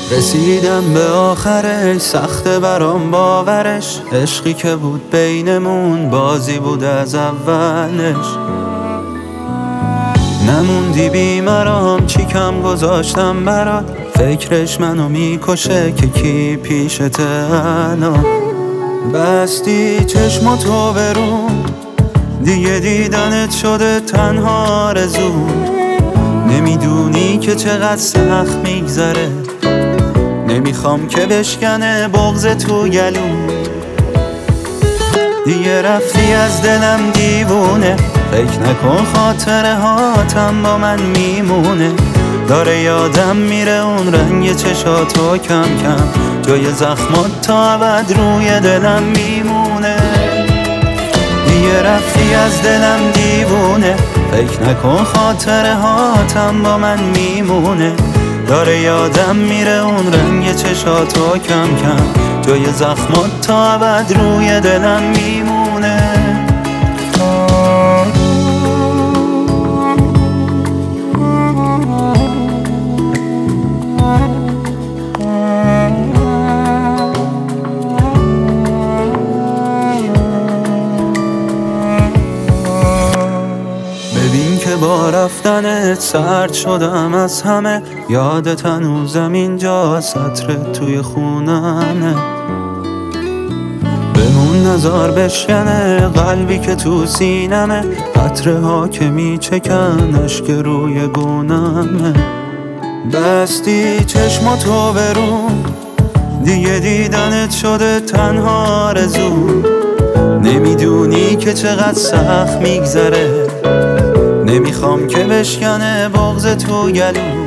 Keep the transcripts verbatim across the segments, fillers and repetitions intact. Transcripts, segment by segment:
رسیدم به آخرش، سخته برام باورش. عشقی که بود بینمون بازی بود از اولش. نموندی بیمرام، چی کم گذاشتم برات. فکرش منو میکشه که کی پیشته الان. بستی چشماتو برون، دیگه دیدنت شده تنها آرزون. نمیدونی که چقدر سخت میگذره، نمیخوام که بشکنه بغض تو گلوم. دیگه رفتی از دلم دیوونه، فکر نکن خاطره هاتم با من میمونه. داره یادم میره اون رنگ چشاتو کم کم، جای زخمات تا ابد روی دلم میمونه. دیگه رفتی از دلم دیوونه، فکر نکن خاطره هاتم با من میمونه. داره یادم میره اون رنگ چشاتو کم کم، جای زخمات تا ابد روی دلم میمونه. ببین که با رفتنت سرد شدم از همه. یادت هنوزم اینجا سطر توی خونمه. بمون نزار بشکنه قلبی که تو سینمه. قطره ها که میچکن اشک روی گونمه. بستی چشماتو برون، دیگه دیدنت شده تنها آرزون. نمیدونی که چقدر سخت میگذره، نمیخوام که بشکنه بغض تو گلوم.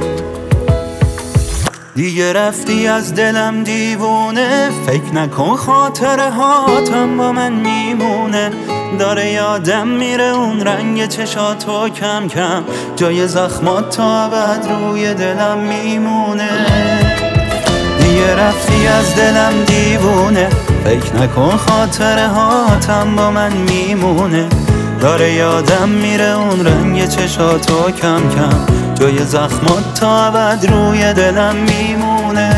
دیگه رفتی از دلم دیوونه، فکر نکن خاطره هاتم با من میمونه. داره یادم میره اون رنگ چشاتو کم کم، جای زخمات تا ابد روی دلم میمونه. دیگه رفتی از دلم دیوونه، فکر نکن خاطره هاتم با من میمونه. داره یادم میره اون رنگ چشاتو کم کم، جای زخمات تا ابد روی دلم میمونه.